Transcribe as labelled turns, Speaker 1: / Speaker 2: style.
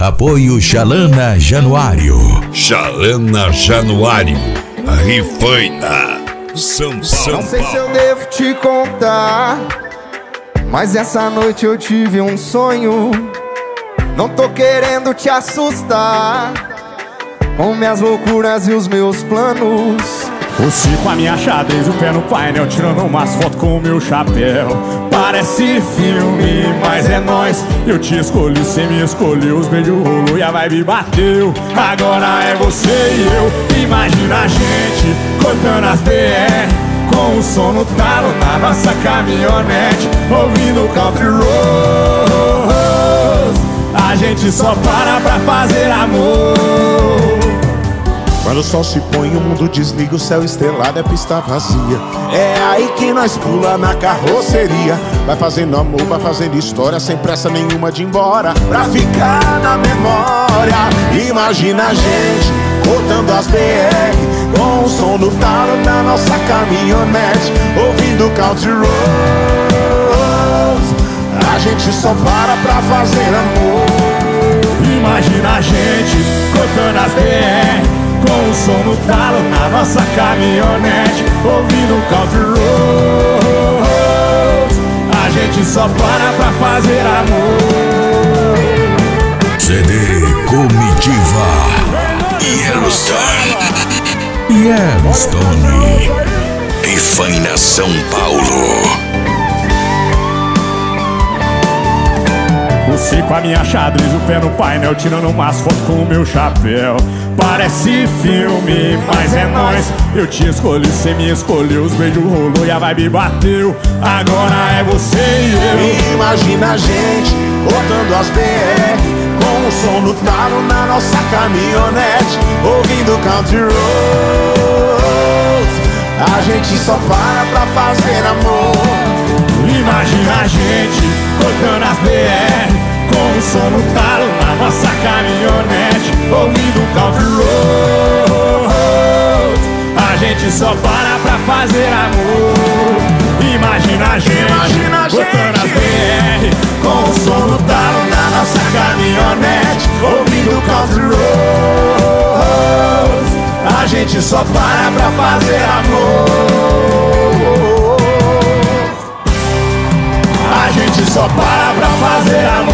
Speaker 1: Apoio Chalana Januário.
Speaker 2: Chalana Januário, Rifaina, São Paulo.
Speaker 3: Não sei se eu devo te contar, mas essa noite eu tive um sonho. Não tô querendo te assustar com minhas loucuras e os meus planos.
Speaker 4: Você com a minha xadrez, o pé no painel, tirando umas fotos com o meu chapéu. Parece filme, mas é nóis. Eu te escolhi, cê me escolheu. Os beijos rolou e a vibe bateu. Agora é você e eu. Imagina a gente cortando as BR, com o som no talo na nossa caminhonete, ouvindo country roads. A gente só para fazer amor.
Speaker 5: Quando o sol se põe, o mundo desliga, o céu estrelado é pista vazia. É aí que nós pula na carroceria. Vai fazendo amor, vai fazendo história, sem pressa nenhuma de ir embora, pra ficar na memória. Imagina a gente cortando as BR, com o som do talo na nossa caminhonete, ouvindo country roads. A gente só para fazer amor.
Speaker 4: Imagina a gente cortando as BR, com o som no talo na nossa caminhonete, ouvindo country roads. A gente só para fazer amor.
Speaker 1: CD Comitiva Yellowstone. Yellowstone, Rifaina, São Paulo.
Speaker 4: Você com a minha xadrez, o pé no painel, tirando umas fotos com o meu chapéu. Parece filme, mas é nóis. Eu te escolhi, cê me escolheu. Os beijos rolou e a vibe bateu. Agora é você e eu.
Speaker 5: Imagina a gente botando as BR, com o som no talo na nossa caminhonete, ouvindo country roads. A gente só para fazer amor.
Speaker 4: Imagina a gente cortando as BR, com o som no talo na nossa caminhonete, ouvindo country roads. A gente só para fazer amor. Imagina a gente cortando as BR, com o som no talo na nossa caminhonete, ouvindo country roads. A gente só para fazer amor. A gente só para fazer amor.